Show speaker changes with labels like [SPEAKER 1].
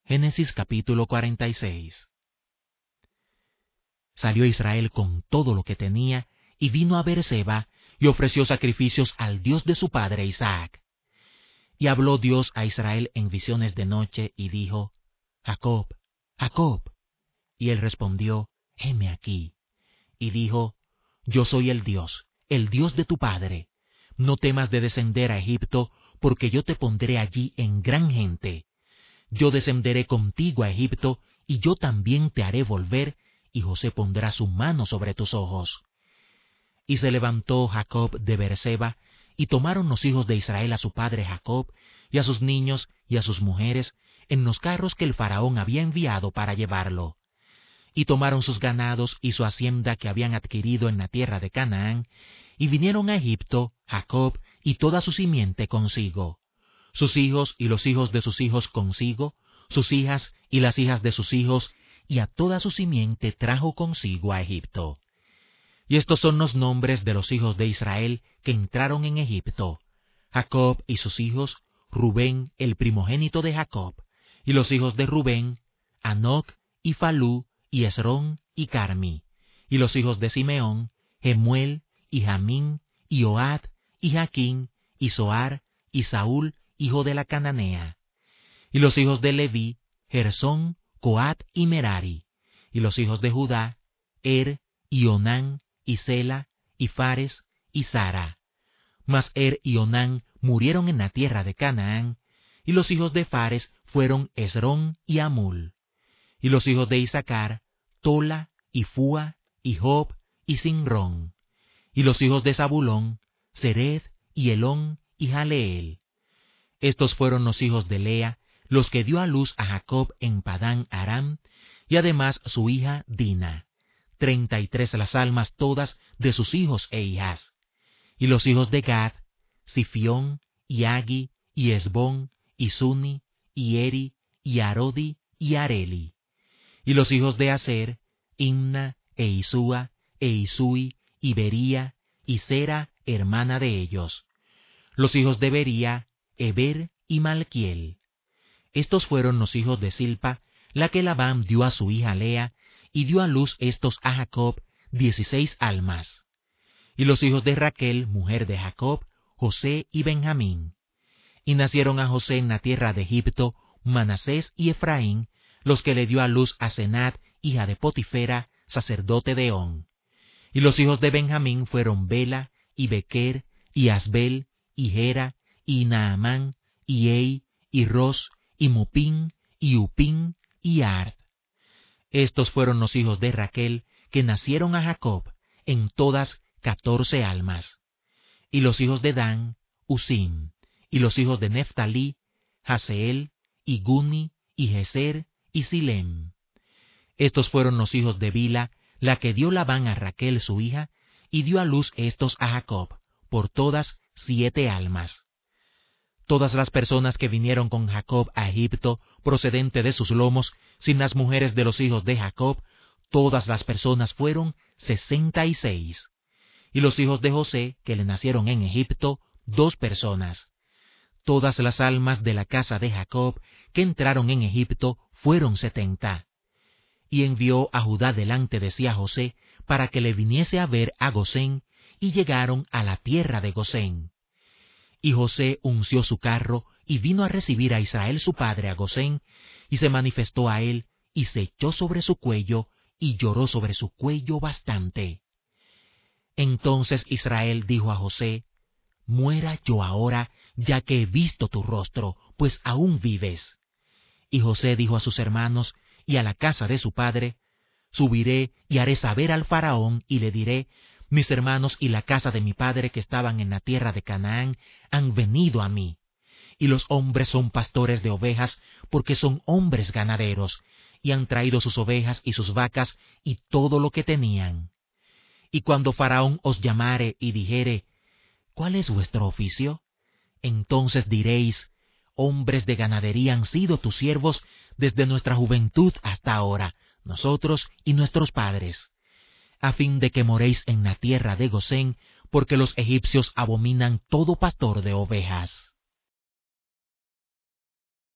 [SPEAKER 1] Génesis capítulo 46. Salió Israel con todo lo que tenía, y vino a Beerseba, y ofreció sacrificios al Dios de su padre Isaac. Y habló Dios a Israel en visiones de noche, y dijo: Jacob, Jacob. Y él respondió: heme aquí. Y dijo: yo soy el Dios de tu padre. No temas de descender a Egipto, porque yo te pondré allí en gran gente. Yo descenderé contigo a Egipto, y yo también te haré volver, y José pondrá su mano sobre tus ojos. Y se levantó Jacob de Beerseba, y tomaron los hijos de Israel a su padre Jacob, y a sus niños y a sus mujeres, en los carros que el faraón había enviado para llevarlo. Y tomaron sus ganados y su hacienda que habían adquirido en la tierra de Canaán, y vinieron a Egipto, Jacob y toda su simiente consigo, sus hijos y los hijos de sus hijos consigo, sus hijas y las hijas de sus hijos, y a toda su simiente trajo consigo a Egipto. Y estos son los nombres de los hijos de Israel que entraron en Egipto: Jacob y sus hijos, Rubén el primogénito de Jacob, y los hijos de Rubén, Hanoc y Falú y Esrón y Carmi, y los hijos de Simeón, Jemuel y Jamín y Ohad y Jaquín y Zoar y Saúl hijo de la Cananea, y los hijos de Leví, Gersón, Coat y Merari, y los hijos de Judá, y Onán y Sela y Fares y Sara. Mas y Onán murieron en la tierra de Canaán, y los hijos de Fares fueron Esrón y Amul. Y los hijos de Isaacar, Tola y Fúa y Job y Sinrón. Y los hijos de Zabulón, Sered y Elón y Jaleel. Estos fueron los hijos de Lea, los que dio a luz a Jacob en Padán Aram, y además su hija Dina, 33 las almas todas de sus hijos e hijas. Y los hijos de Gad, Sifión, y Agi, y Esbón, y Suni, y Eri, y Arodi, y Areli. Y los hijos de Aser, Imna, e Isúa, e Isui, y Bería, y Sera, hermana de ellos. Los hijos de Bería, Eber y Malquiel. Estos fueron los hijos de Silpa, la que Labán dio a su hija Lea, y dio a luz estos a Jacob 16 almas. Y los hijos de Raquel, mujer de Jacob, José y Benjamín. Y nacieron a José en la tierra de Egipto Manasés y Efraín, los que le dio a luz a Senat, hija de Potifera, sacerdote de On. Y los hijos de Benjamín fueron Bela, y Bequer, y Asbel, y Gera, y Naamán, y Ei, y Ros, y Mupín, y Upín, y Ard. Estos fueron los hijos de Raquel, que nacieron a Jacob, en todas 14 almas. Y los hijos de Dan, Usim. Y los hijos de Neftalí, Haseel, y Guni, y Geser, y Silem. Estos fueron los hijos de Bila, la que dio Labán a Raquel su hija, y dio a luz estos a Jacob, por todas 7 almas. Todas las personas que vinieron con Jacob a Egipto, procedente de sus lomos, sin las mujeres de los hijos de Jacob, todas las personas fueron 66. Y los hijos de José, que le nacieron en Egipto, 2 personas. Todas las almas de la casa de Jacob, que entraron en Egipto, fueron 70. Y envió a Judá delante de sí a José, para que le viniese a ver a Gosén, y llegaron a la tierra de Gosén. Y José unció su carro, y vino a recibir a Israel su padre a Gosén, y se manifestó a él, y se echó sobre su cuello, y lloró sobre su cuello bastante. Entonces Israel dijo a José: muera yo ahora, ya que he visto tu rostro, pues aún vives. Y José dijo a sus hermanos y a la casa de su padre: subiré y haré saber al faraón, y le diré: mis hermanos y la casa de mi padre que estaban en la tierra de Canaán han venido a mí. Y los hombres son pastores de ovejas, porque son hombres ganaderos, y han traído sus ovejas y sus vacas y todo lo que tenían. Y cuando Faraón os llamare y dijere: ¿cuál es vuestro oficio? Entonces diréis: hombres de ganadería han sido tus siervos desde nuestra juventud hasta ahora, nosotros y nuestros padres, a fin de que moréis en la tierra de Gosén, porque los egipcios abominan todo pastor de ovejas.